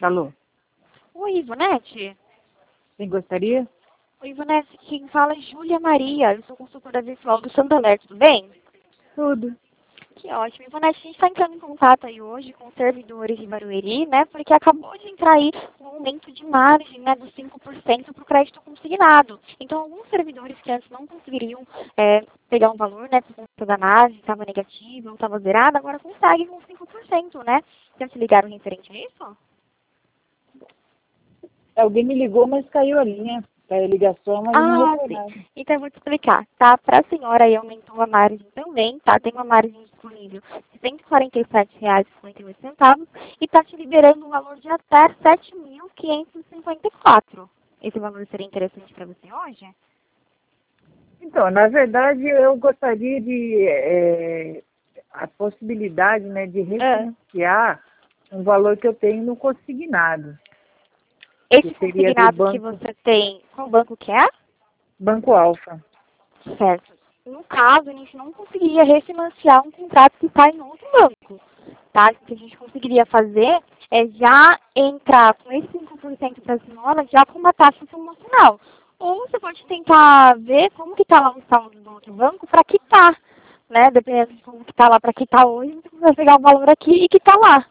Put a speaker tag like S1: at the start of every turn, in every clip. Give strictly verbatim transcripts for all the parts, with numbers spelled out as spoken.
S1: Alô,
S2: Oi, Ivonete.
S1: quem gostaria?
S2: Oi, Ivonete, quem fala é Júlia Maria. Eu sou consultora virtual do Santander, tudo bem?
S1: Tudo.
S2: Que ótimo. Ivonete, a gente está entrando em contato aí hoje com servidores de Barueri, né? Porque acabou de entrar aí um aumento de margem, né, dos cinco por cento para o crédito consignado. Então, alguns servidores que antes não conseguiriam é, pegar um valor, né, por conta da margem, estava negativa ou estava zerada, agora conseguem com cinco por cento, né? Já se ligaram referente a isso?
S1: Alguém me ligou, mas caiu a linha. Caiu a ligação, mas eu não
S2: Ah, sim.
S1: retornava.
S2: Então eu vou te explicar, tá? Para a senhora aí aumentou a margem também, tá? Tem uma margem disponível de cento e quarenta e sete reais e cinquenta e oito centavos e está te liberando um valor de até sete mil quinhentos e cinquenta e quatro. Esse valor seria interessante para você hoje?
S1: Então, na verdade, eu gostaria de é, a possibilidade, né, de
S2: Ah,
S1: refinanciar um valor que eu tenho no consignado, que
S2: esse
S1: seria do
S2: consignado que
S1: banco,
S2: você tem, qual banco que é?
S1: banco Alfa.
S2: Certo. No caso, a gente não conseguiria refinanciar um contrato que está em outro banco, tá? O que a gente conseguiria fazer é já entrar com esse cinco por cento da senhora já com uma taxa promocional. Ou você pode tentar ver como que está lá o saldo do outro banco para quitar, né? Dependendo de como que está lá para quitar hoje, você vai pegar o valor aqui e quitar lá,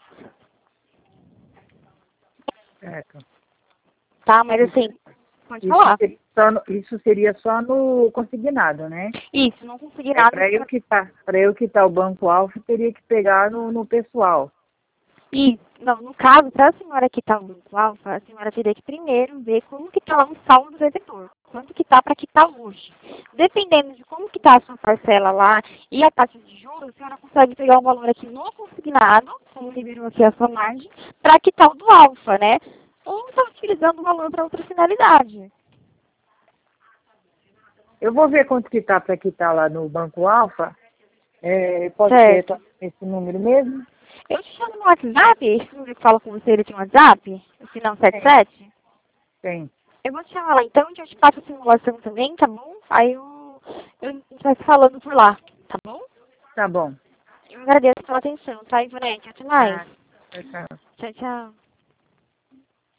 S1: Certo.
S2: tá? Mas
S1: Isso,
S2: assim, pode
S1: isso,
S2: falar.
S1: seria só no, isso seria só no consignado, né?
S2: Isso, não consegui
S1: É,
S2: nada.
S1: para eu quitar, para eu quitar o banco Alfa, eu teria que pegar no, no pessoal.
S2: E, não, no caso, para a senhora quitar o banco alfa, a senhora teria que primeiro ver como que está o saldo do devedor. Quanto que está para quitar hoje. Dependendo de como que está a sua parcela lá e a taxa de juros, a senhora consegue pegar o valor aqui no consignado, como liberou aqui a sua margem, para quitar o do alfa, né? Ou está utilizando o valor para outra finalidade.
S1: Eu vou ver quanto que tá para quitar lá no Banco Alfa. É, pode ser
S2: Certo.
S1: esse número mesmo?
S2: Eu te chamo no WhatsApp, esse número que fala com você, ele tem um WhatsApp? O final sete
S1: Tem.
S2: sete.
S1: Tem.
S2: Eu vou te chamar lá então, que eu te passo a simulação também, tá bom? Aí eu, eu, a gente vai se falando por lá, tá bom?
S1: Tá bom.
S2: Eu agradeço pela atenção, tá, Ivonete? Até mais.
S1: Ah, tchau, tchau.
S2: Tchau, tchau.